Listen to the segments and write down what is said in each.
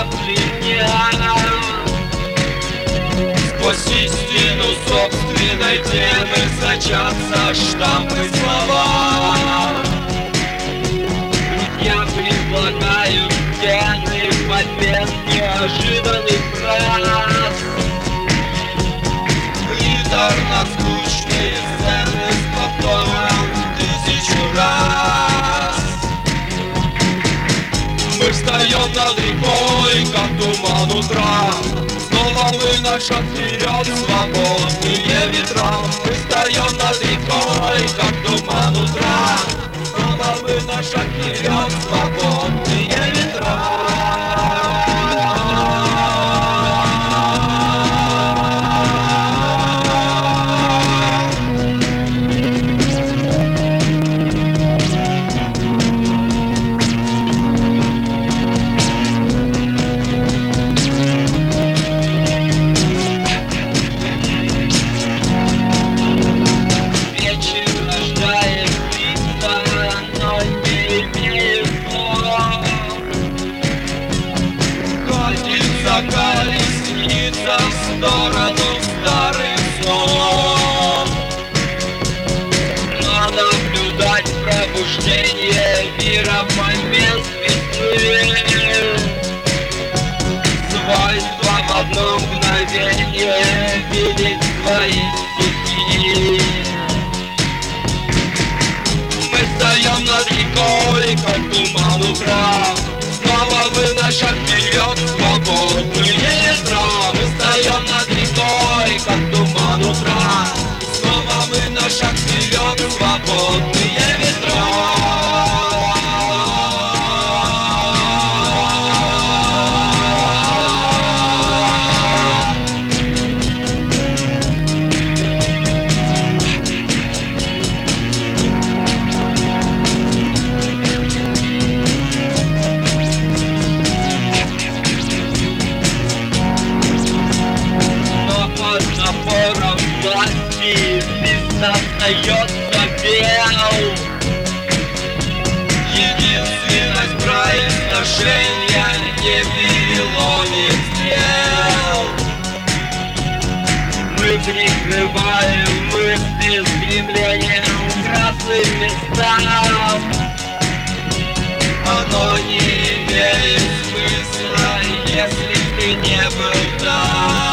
пленял. Сквозь истину собственной темы сочатся штампы слова. Я предлагаю стены побед неожиданных фраз. Приторно-скучные сцены с повтором 1000 раз. Мы встаем над рекой, как туман утра. Снова мы на шаг вперед, свободные ветра. Мы встаем над рекой, как туман утра. Снова мы на шаг вперед, свободные ветра. Колесница в сторону старых снов. Надо наблюдать пробуждение мира в момент весны. Свойство в одно мгновение видеть свои стихи. Мы встаем над рекой, как туман утра. Снова вы на шаг вперед, свободные ветра. Мы встаем над рекой, как туман утра. Снова мы на шаг вперед, свободные ветра. Напором власти лист остается бел. Единственность произношения не переломит дел. Мы прикрываем мысли стремлением красным местам. Оно не имеет смысла, если ты не был там.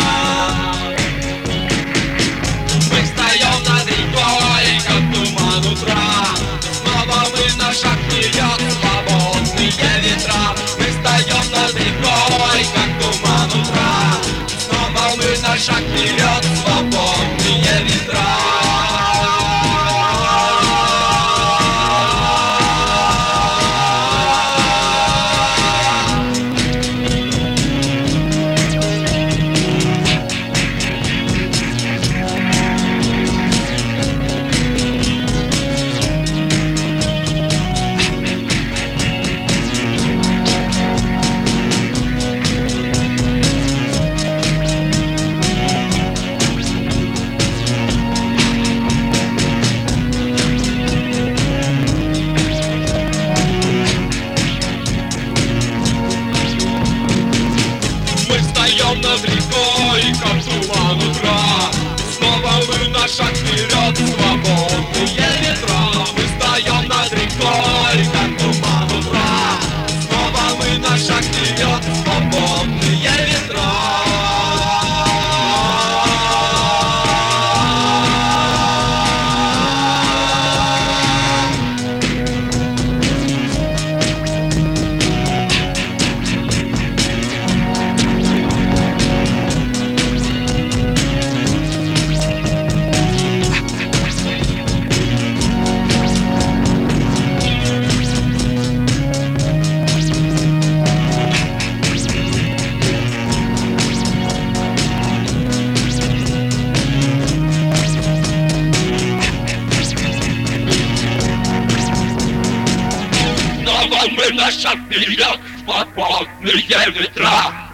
Снова мы на шаг вперед, свободные ветра. Мы встаем над рекой, как туман утра. Снова мы на шаг вперед, свободные ветра. Над рекой, как туман утра. Снова мы на шаг вперед, свободные ветра. Мы встаем над рекой, как туман утра. Снова мы на шаг вперед, свободные ветра. Мы на шаг вперед, свободные ветра.